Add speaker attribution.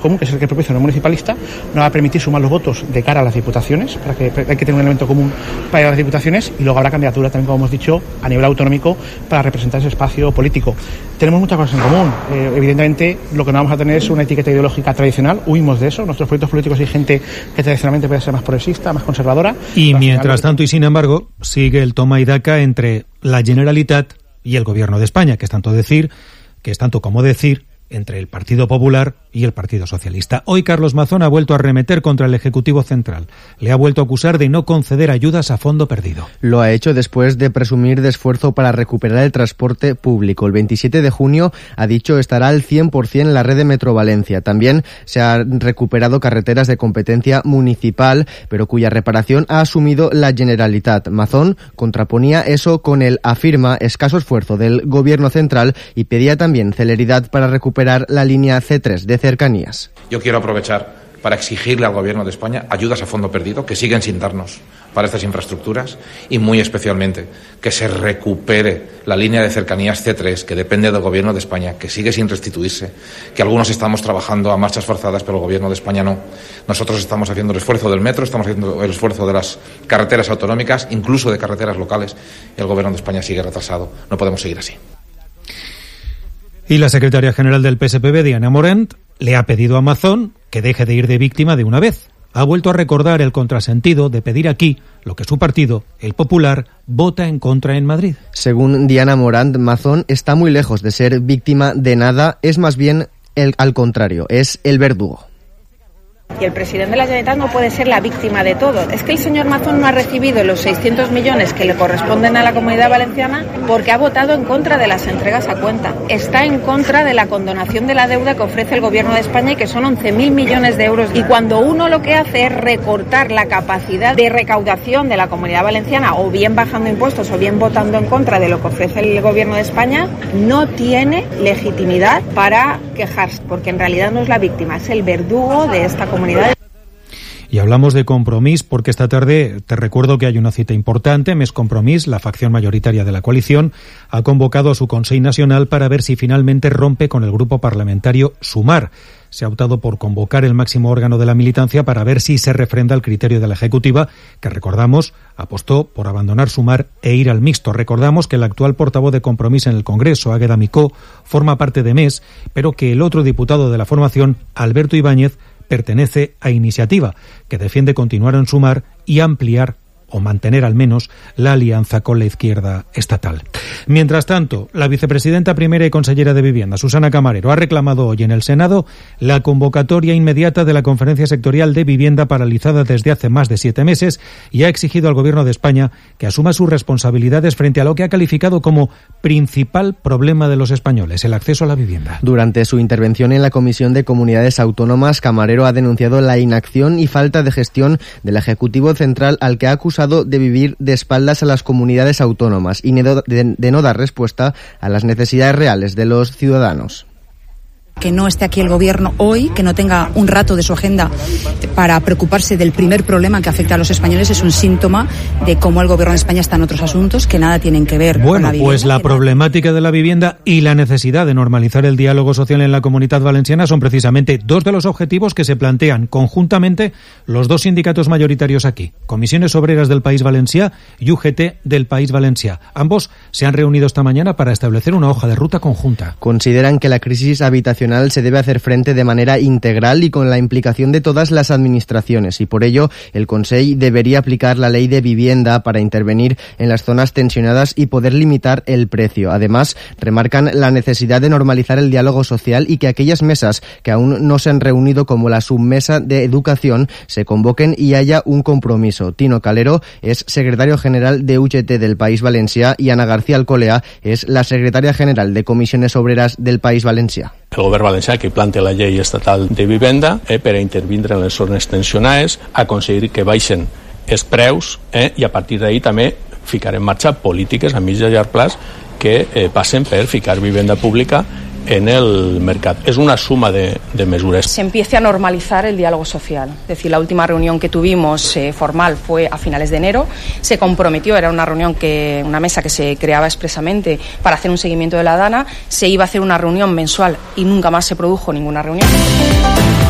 Speaker 1: común, que es el que propicia un municipalista, nos va a permitir sumar los votos de cara a las diputaciones, para que hay que tener un elemento común para las diputaciones, y luego habrá candidatura también, como hemos dicho, a nivel autonómico para representar ese espacio político. Tenemos muchas cosas en común. Evidentemente, lo que no vamos a tener es una etiqueta ideológica tradicional, huimos de eso. Nuestros proyectos políticos hay gente que tradicionalmente puede ser más progresista, más conservadora.
Speaker 2: Y mientras tanto, y sin embargo, sigue el toma y daca entre la Generalitat y el Gobierno de España, que es tanto como decir, entre el Partido Popular y el Partido Socialista. Hoy Carlos Mazón ha vuelto a arremeter contra el Ejecutivo Central. Le ha vuelto a acusar de no conceder ayudas a fondo perdido.
Speaker 3: Lo ha hecho después de presumir de esfuerzo para recuperar el transporte público. El 27 de junio, ha dicho, estará al 100% la red de Metro Valencia. También se han recuperado carreteras de competencia municipal, pero cuya reparación ha asumido la Generalitat. Mazón contraponía eso con el, afirma, escaso esfuerzo del Gobierno Central y pedía también celeridad para recuperar la línea C3 de cercanías.
Speaker 4: Yo quiero aprovechar para exigirle al Gobierno de España ayudas a fondo perdido, que siguen sin darnos para estas infraestructuras, y muy especialmente que se recupere la línea de cercanías C3, que depende del Gobierno de España, que sigue sin restituirse, que algunos estamos trabajando a marchas forzadas, pero el Gobierno de España no. Nosotros estamos haciendo el esfuerzo del metro, estamos haciendo el esfuerzo de las carreteras autonómicas, incluso de carreteras locales, y el Gobierno de España sigue retrasado. No podemos seguir así.
Speaker 2: Y la secretaria general del PSPB, Diana Morant, le ha pedido a Mazón que deje de ir de víctima de una vez. Ha vuelto a recordar el contrasentido de pedir aquí lo que su partido, el Popular, vota en contra en Madrid.
Speaker 3: Según Diana Morant, Mazón está muy lejos de ser víctima de nada, es más bien al contrario, es el verdugo.
Speaker 5: Y el presidente de la Generalitat no puede ser la víctima de todo. Es que el señor Mazón no ha recibido los 600 millones que le corresponden a la Comunidad Valenciana porque ha votado en contra de las entregas a cuenta. Está en contra de la condonación de la deuda que ofrece el Gobierno de España y que son 11.000 millones de euros. Y cuando uno lo que hace es recortar la capacidad de recaudación de la Comunidad Valenciana, o bien bajando impuestos o bien votando en contra de lo que ofrece el Gobierno de España, no tiene legitimidad para quejarse, porque en realidad no es la víctima, es el verdugo de esta comunidad.
Speaker 2: Y hablamos de Compromís porque esta tarde te recuerdo que hay una cita importante. Més Compromís, la facción mayoritaria de la coalición, ha convocado a su Consell Nacional para ver si finalmente rompe con el grupo parlamentario Sumar. Se ha optado por convocar el máximo órgano de la militancia para ver si se refrenda el criterio de la Ejecutiva, que recordamos apostó por abandonar Sumar e ir al mixto. Recordamos que el actual portavoz de Compromís en el Congreso, Águeda Micó, forma parte de MES, pero que el otro diputado de la formación, Alberto Ibáñez, pertenece a Iniciativa, que defiende continuar en Sumar y ampliar o mantener al menos la alianza con la izquierda estatal. Mientras tanto, la vicepresidenta primera y consellera de Vivienda, Susana Camarero, ha reclamado hoy en el Senado la convocatoria inmediata de la Conferencia Sectorial de Vivienda paralizada desde hace más de 7 meses y ha exigido al Gobierno de España que asuma sus responsabilidades frente a lo que ha calificado como principal problema de los españoles, el acceso a la vivienda.
Speaker 3: Durante su intervención en la Comisión de Comunidades Autónomas, Camarero ha denunciado la inacción y falta de gestión del Ejecutivo Central, al que ha acusado de vivir de espaldas a las comunidades autónomas y de no dar respuesta a las necesidades reales de los ciudadanos.
Speaker 6: Que no esté aquí el Gobierno hoy, que no tenga un rato de su agenda para preocuparse del primer problema que afecta a los españoles, es un síntoma de cómo el Gobierno de España está en otros asuntos que nada tienen que ver con la vivienda.
Speaker 2: Pues la problemática de la vivienda y la necesidad de normalizar el diálogo social en la Comunitat Valenciana son precisamente dos de los objetivos que se plantean conjuntamente los dos sindicatos mayoritarios aquí, Comisiones Obreras del País Valencià y UGT del País Valencià. Ambos se han reunido esta mañana para establecer una hoja de ruta conjunta.
Speaker 3: Consideran que la crisis habitacional se debe hacer frente de manera integral y con la implicación de todas las administraciones, y por ello el Consell debería aplicar la ley de vivienda para intervenir en las zonas tensionadas y poder limitar el precio. Además, remarcan la necesidad de normalizar el diálogo social y que aquellas mesas que aún no se han reunido, como la submesa de educación, se convoquen y haya un compromiso. Tino Calero es secretario general de UGT del País Valencià y Ana García Alcolea es la secretaria general de Comisiones Obreras del País Valencià.
Speaker 7: El Govern valencià que plantea la llei estatal de vivenda per a intervindre en les zones tensionades, aconseguir que baixen els preus i a partir d'ahí també ficar en marxa polítiques a mitjà i llarg plaç que passen per ficar vivenda pública en el mercado. Es una suma de mesures.
Speaker 8: Se empiece a normalizar el diálogo social. Es decir, la última reunión que tuvimos formal fue a finales de enero. Se comprometió, era una reunión una mesa que se creaba expresamente para hacer un seguimiento de la DANA. Se iba a hacer una reunión mensual y nunca más se produjo ninguna reunión.